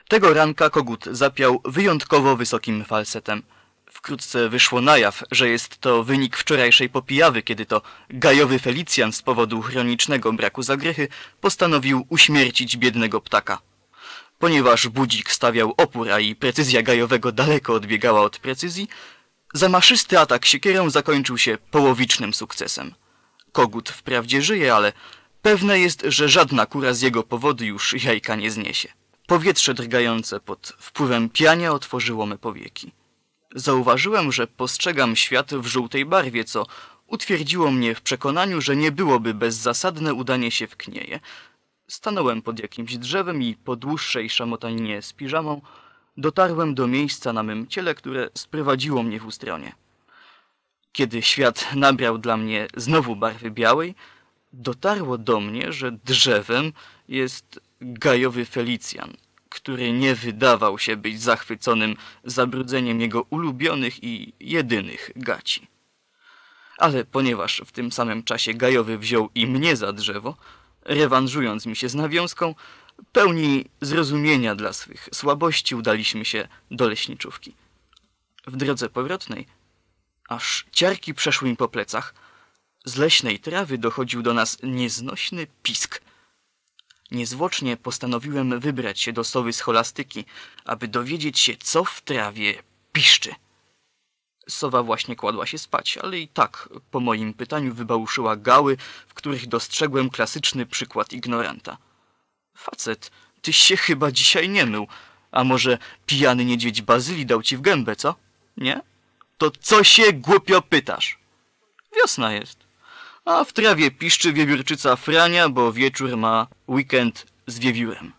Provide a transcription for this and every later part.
Tego ranka kogut zapiał wyjątkowo wysokim falsetem. Wkrótce wyszło na jaw, że jest to wynik wczorajszej popijawy, kiedy to gajowy Felicjan z powodu chronicznego braku zagrychy postanowił uśmiercić biednego ptaka. Ponieważ budzik stawiał opór, a i precyzja gajowego daleko odbiegała od precyzji, zamaszysty atak siekierą zakończył się połowicznym sukcesem. Kogut wprawdzie żyje, ale pewne jest, że żadna kura z jego powodu już jajka nie zniesie. Powietrze drgające pod wpływem piania otworzyło me powieki. Zauważyłem, że postrzegam świat w żółtej barwie, co utwierdziło mnie w przekonaniu, że nie byłoby bezzasadne udanie się w knieje. Stanąłem pod jakimś drzewem i po dłuższej szamotaninie z piżamą dotarłem do miejsca na mym ciele, które sprowadziło mnie w ustronie. Kiedy świat nabrał dla mnie znowu barwy białej, dotarło do mnie, że drzewem jest gajowy Felicjan, który nie wydawał się być zachwyconym zabrudzeniem jego ulubionych i jedynych gaci. Ale ponieważ w tym samym czasie gajowy wziął i mnie za drzewo, rewanżując mi się z nawiązką, pełni zrozumienia dla swych słabości udaliśmy się do leśniczówki. W drodze powrotnej, aż ciarki przeszły mi po plecach, z leśnej trawy dochodził do nas nieznośny pisk. Niezwłocznie postanowiłem wybrać się do sowy scholastyki, aby dowiedzieć się, co w trawie piszczy. Sowa właśnie kładła się spać, ale i tak po moim pytaniu wybałuszyła gały, w których dostrzegłem klasyczny przykład ignoranta. Facet, tyś się chyba dzisiaj nie mył. A może pijany niedźwiedź Bazylii dał ci w gębę, co? Nie? To co się głupio pytasz? Wiosna jest. A w trawie piszczy wiewiórczyca Frania, bo wieczór ma weekend z wiewiórem.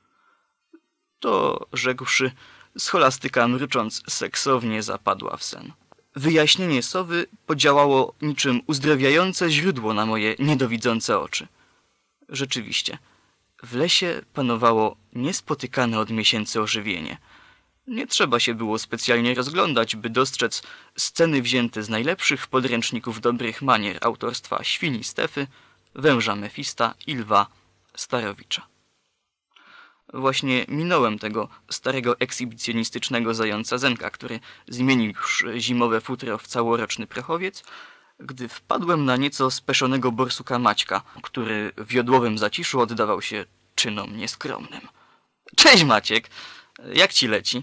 To, rzekłszy, scholastyka mrucząc seksownie zapadła w sen. Wyjaśnienie sowy podziałało niczym uzdrowiające źródło na moje niedowidzące oczy. Rzeczywiście, w lesie panowało niespotykane od miesięcy ożywienie. Nie trzeba się było specjalnie rozglądać, by dostrzec sceny wzięte z najlepszych podręczników dobrych manier autorstwa Świni Stefy, Węża Mefista i Lwa Starowicza. Właśnie minąłem tego starego ekshibicjonistycznego zająca Zenka, który zmienił już zimowe futro w całoroczny prochowiec, gdy wpadłem na nieco speszonego borsuka Maćka, który w jodłowym zaciszu oddawał się czynom nieskromnym. Cześć Maciek! Jak ci leci?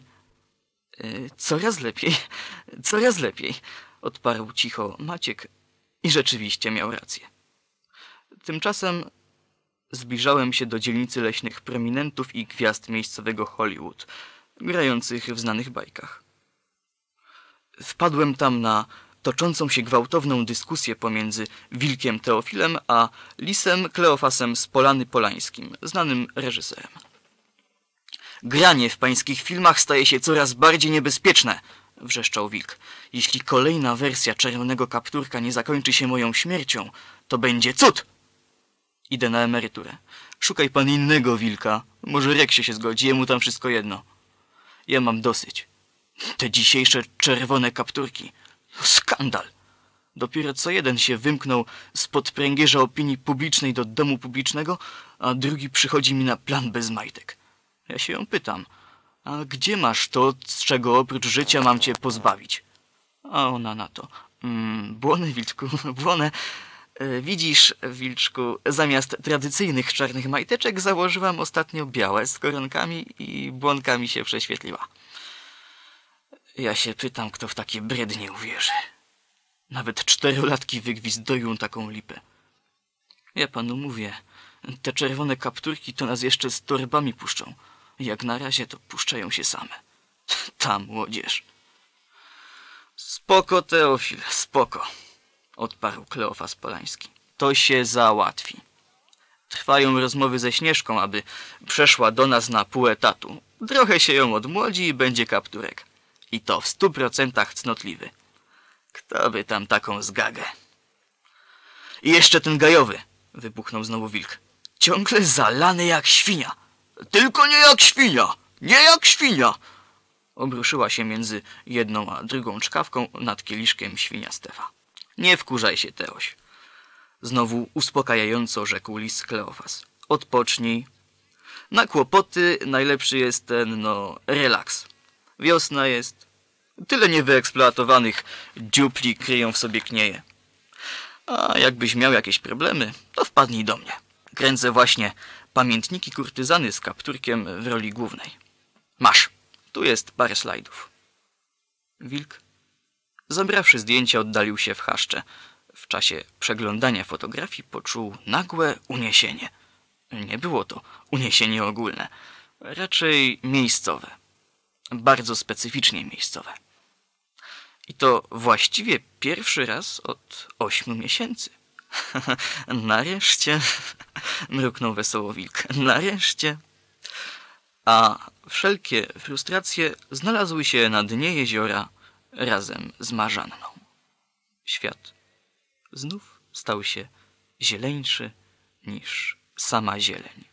Coraz lepiej, odparł cicho Maciek i rzeczywiście miał rację. Tymczasem zbliżałem się do dzielnicy leśnych prominentów i gwiazd miejscowego Hollywood, grających w znanych bajkach. Wpadłem tam na toczącą się gwałtowną dyskusję pomiędzy Wilkiem Teofilem a Lisem Kleofasem z Polany Polańskim, znanym reżyserem. Granie w pańskich filmach staje się coraz bardziej niebezpieczne, wrzeszczał Wilk. Jeśli kolejna wersja Czerwonego Kapturka nie zakończy się moją śmiercią, to będzie cud! Idę na emeryturę. Szukaj pan innego Wilka. Może Reksie się zgodzi, jemu tam wszystko jedno. Ja mam dosyć. Te dzisiejsze Czerwone Kapturki. Skandal! Dopiero co jeden się wymknął spod pręgierza opinii publicznej do domu publicznego, a drugi przychodzi mi na plan bez majtek. Ja się ją pytam, a gdzie masz to, z czego oprócz życia mam cię pozbawić? A ona na to. Błony, Wilczku, błonę. Widzisz, Wilczku, zamiast tradycyjnych czarnych majteczek założyłam ostatnio białe z koronkami i błonkami się prześwietliła. Ja się pytam, kto w takie brednie uwierzy. Nawet 4-latki wygwizdują taką lipę. Ja panu mówię, te czerwone kapturki to nas jeszcze z torbami puszczą. Jak na razie to puszczają się same. Ta młodzież. Spoko, Teofil, spoko, odparł Kleofas Polański. To się załatwi. Trwają rozmowy ze Śnieżką, aby przeszła do nas na pół etatu. Trochę się ją odmłodzi i będzie kapturek. I to w 100% cnotliwy. Kto by tam taką zgagę? I jeszcze ten gajowy, wybuchnął znowu Wilk. Ciągle zalany jak świnia. Tylko nie jak świnia! Nie jak świnia! Obruszyła się między jedną a drugą czkawką nad kieliszkiem świnia Stefa. Nie wkurzaj się, Teoś. Znowu uspokajająco rzekł lis Kleofas. Odpocznij. Na kłopoty najlepszy jest ten, relaks. Wiosna jest. Tyle niewyeksploatowanych dziupli kryją w sobie knieje. A jakbyś miał jakieś problemy, to wpadnij do mnie. Kręcę właśnie pamiętniki kurtyzany z kapturkiem w roli głównej. Masz, tu jest parę slajdów. Wilk, zabrawszy zdjęcia, oddalił się w chaszcze. W czasie przeglądania fotografii poczuł nagłe uniesienie. Nie było to uniesienie ogólne, raczej miejscowe. Bardzo specyficznie miejscowe. I to właściwie pierwszy raz od 8 miesięcy. Nareszcie, mruknął wesoło wilk. Nareszcie. A wszelkie frustracje znalazły się na dnie jeziora razem z marzanną. Świat znów stał się zieleńszy niż sama zieleń.